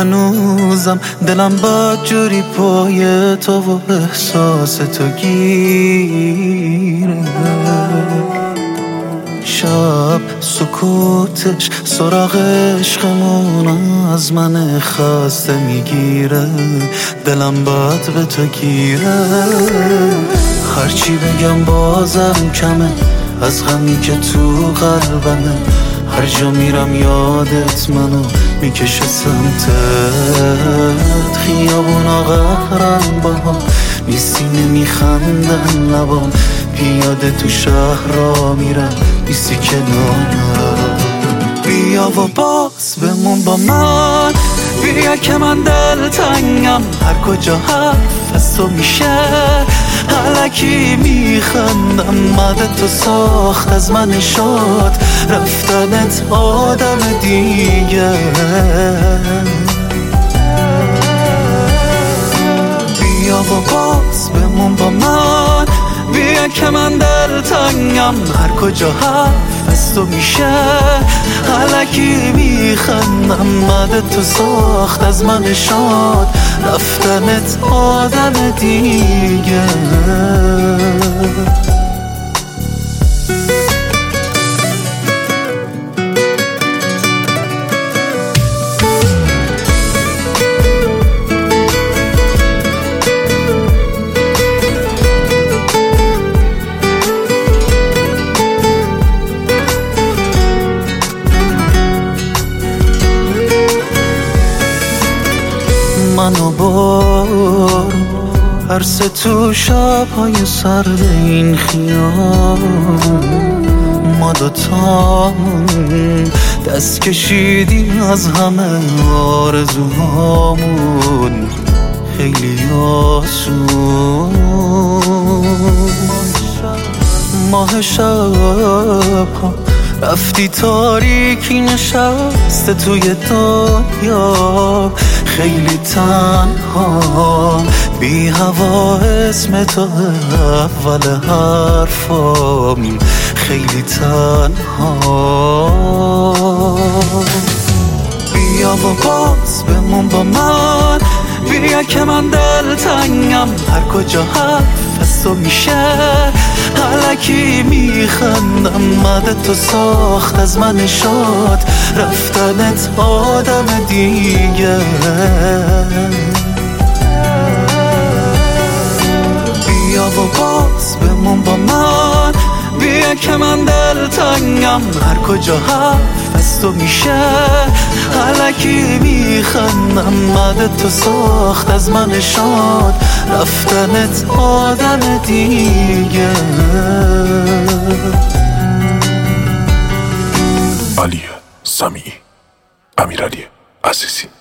هنوزم دلم بدجوری پای تو و احساس تو گیره. شب سکوتش سراغ عشقمون از من خسته میگیره. دلم بد به تو گیره. هرچی بگم بازم کمه از غمی که تو قلبمه. هر جا میرم یادت منو میکشه سمتت. خیابونا قهرم با هم نیستی نمیخندن لبام. پیاده تو شهر را میرم نیستی کنارم. بیا و باز بمون با من. بیا که من دلتنگم هر کجا حرف از تو میشه. الکی میخندم مد تو ساخت از من شد رفتنت آدم دیگه. بیا و باز بمون با من. بیا که من دلتنگم هر کجا حرف از تو میشه. الکی میخندم مد تو ساخت از من شد رفتنت آدم دیگه. منو بار عرص تو شب‌های سرد این خیام. ما دوتامون دست کشیدیم از همه آرزوهامون خیلی آسون. ماه شب‌ها رفتی تاریکی نشسته توی دنیا. خیلی تنها بی هوا اسم تو اول حرفام. خیلی تنها بیا و باز بمون با من. بیا که من دلتنگم هر کجا حرف از تو میشه. الکی میخندم مد تو ساخت از من شد رفتنت آدم دیگه. بیا و باز بمون با من. بیا که من دلتنگم هر کجا حرف از تو میشه. الکی میخندم مد تو ساخت از من شد رفتنت آدم دیگه. علی سمیعی، امیرعلی عزیزی.